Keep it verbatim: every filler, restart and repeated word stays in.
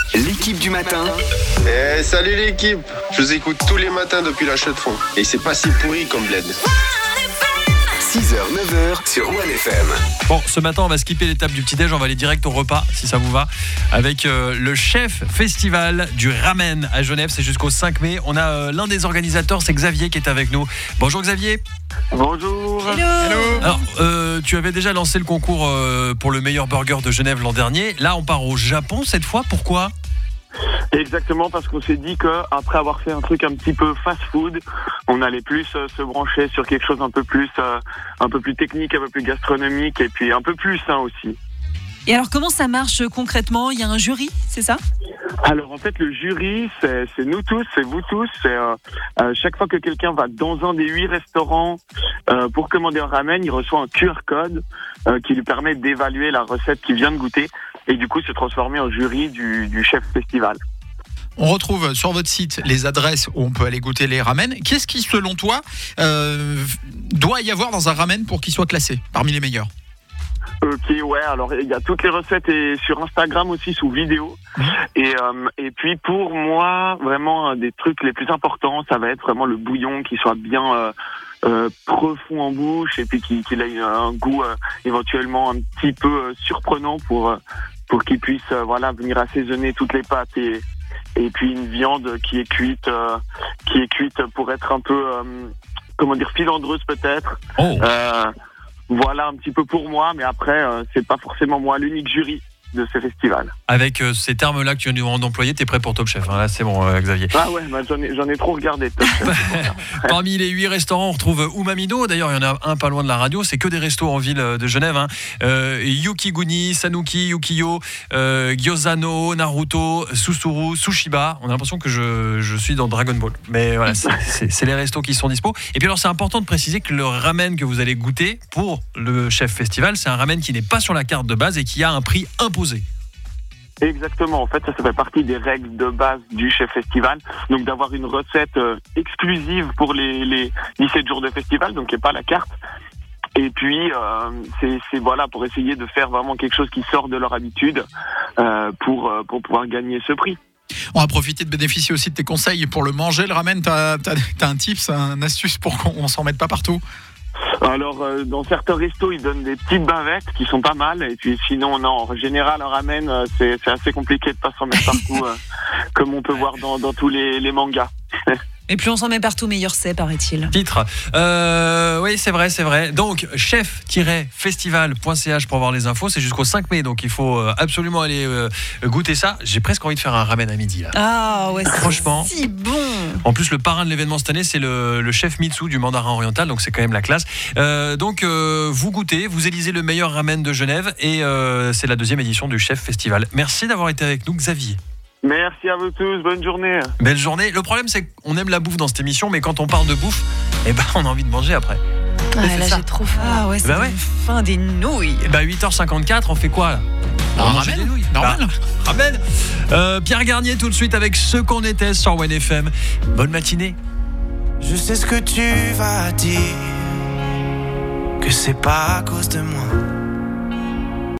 L'équipe du matin. Eh, salut l'équipe. Je vous écoute tous les matins depuis la chaux de fond. Et c'est pas si pourri comme bled. six heures neuf heures sur One F M. Bon, ce matin, on va skipper l'étape du petit-déj, on va aller direct au repas, si ça vous va, avec euh, le chef festival du ramen à Genève. C'est jusqu'au cinq mai. On a euh, l'un des organisateurs, c'est Xavier qui est avec nous. Bonjour Xavier. Bonjour. Hello. Hello. Alors, euh, tu avais déjà lancé le concours euh, pour le meilleur burger de Genève l'an dernier. Là, on part au Japon cette fois. Pourquoi ? Exactement, parce qu'on s'est dit qu'après avoir fait un truc un petit peu fast-food, on allait plus euh, se brancher sur quelque chose un peu plus, euh, un peu plus technique, un peu plus gastronomique et puis un peu plus sain aussi. Et alors, comment ça marche concrètement ? Il y a un jury, c'est ça ? Alors en fait, le jury, c'est, c'est nous tous, c'est vous tous. C'est euh, euh, chaque fois que quelqu'un va dans un des huit restaurants euh, pour commander un ramen, il reçoit un Q R code euh, qui lui permet d'évaluer la recette qu'il vient de goûter et du coup se transformer en jury du, du chef festival. On retrouve sur votre site les adresses où on peut aller goûter les ramen. Qu'est-ce qui, selon toi, euh, doit y avoir dans un ramen pour qu'il soit classé parmi les meilleurs ? Ok, ouais, alors il y a toutes les recettes et sur Instagram aussi sous vidéo. Mmh. Et, euh, et puis pour moi, vraiment, un des trucs les plus importants, ça va être vraiment le bouillon qui soit bien euh, euh, profond en bouche et puis qu'il, qu'il ait un goût euh, éventuellement un petit peu euh, surprenant pour, euh, pour qu'il puisse euh, voilà, venir assaisonner toutes les pâtes et, et puis une viande qui est cuite, euh, qui est cuite pour être un peu, euh, comment dire, filandreuse peut-être. Oh. Euh, Voilà un petit peu pour moi, mais après, euh, c'est pas forcément moi l'unique jury de ce festival. Avec euh, ces termes-là que tu viens d'employer, t'es prêt pour Top Chef, hein. Là c'est bon euh, Xavier. Ah ouais, bah, j'en ai, j'en ai trop regardé Top Chef. Parmi les huit restaurants, on retrouve Umamido. D'ailleurs, il y en a un pas loin de la radio. C'est que des restos en ville de Genève. Hein. Euh, Yukiguni, Sanuki, Yukiyo, euh, Gyozano, Naruto, Susuru, Sushiba. On a l'impression que je, je suis dans Dragon Ball. Mais voilà, c'est, c'est, c'est les restos qui sont dispo. Et puis alors, c'est important de préciser que le ramen que vous allez goûter pour le chef festival, c'est un ramen qui n'est pas sur la carte de base et qui a un prix imposé. Exactement, en fait ça, ça fait partie des règles de base du chef festival, donc d'avoir une recette euh, exclusive pour les, les dix-sept jours de festival, donc qui n'est pas la carte, et puis euh, c'est, c'est voilà pour essayer de faire vraiment quelque chose qui sort de leur habitude euh, pour, euh, pour pouvoir gagner ce prix. On va profiter de bénéficier aussi de tes conseils pour le manger, le ramen. T'as, t'as, t'as un tips, un astuce pour qu'on s'en mette pas partout ? Alors, euh, dans certains restos, ils donnent des petites bavettes qui sont pas mal. Et puis, sinon, non, en général, un ramen, euh, c'est, c'est assez compliqué de pas s'en mettre partout, euh, comme on peut voir dans, dans tous les, les mangas. Et plus on s'en met partout, meilleur c'est, paraît-il. Titre. Euh, oui, c'est vrai, c'est vrai. Donc, chef festival point c h pour avoir les infos. C'est jusqu'au cinq mai, donc il faut absolument aller euh, goûter ça. J'ai presque envie de faire un ramen à midi, là. Ah ouais, c'est franchement, si bon. En plus, le parrain de l'événement cette année, c'est le, le chef Mitsu du Mandarin Oriental, donc c'est quand même la classe. Euh, donc, euh, vous goûtez, vous élisez le meilleur ramen de Genève, et euh, c'est la deuxième édition du chef festival. Merci d'avoir été avec nous, Xavier. Merci à vous tous, bonne journée. Belle journée. Le problème, c'est qu'on aime la bouffe dans cette émission, mais quand on parle de bouffe, eh ben, on a envie de manger après. Ah, là, ça. J'ai trop faim. Ah ouais, c'est bah ouais. faim des nouilles. Et bah huit heures cinquante-quatre, on fait quoi là ? On ramène des nouilles. Normal. Bah, ramène. Euh, Pierre Garnier tout de suite avec Ce qu'on était sur One F M. Bonne matinée. Je sais ce que tu vas dire, que c'est pas à cause de moi.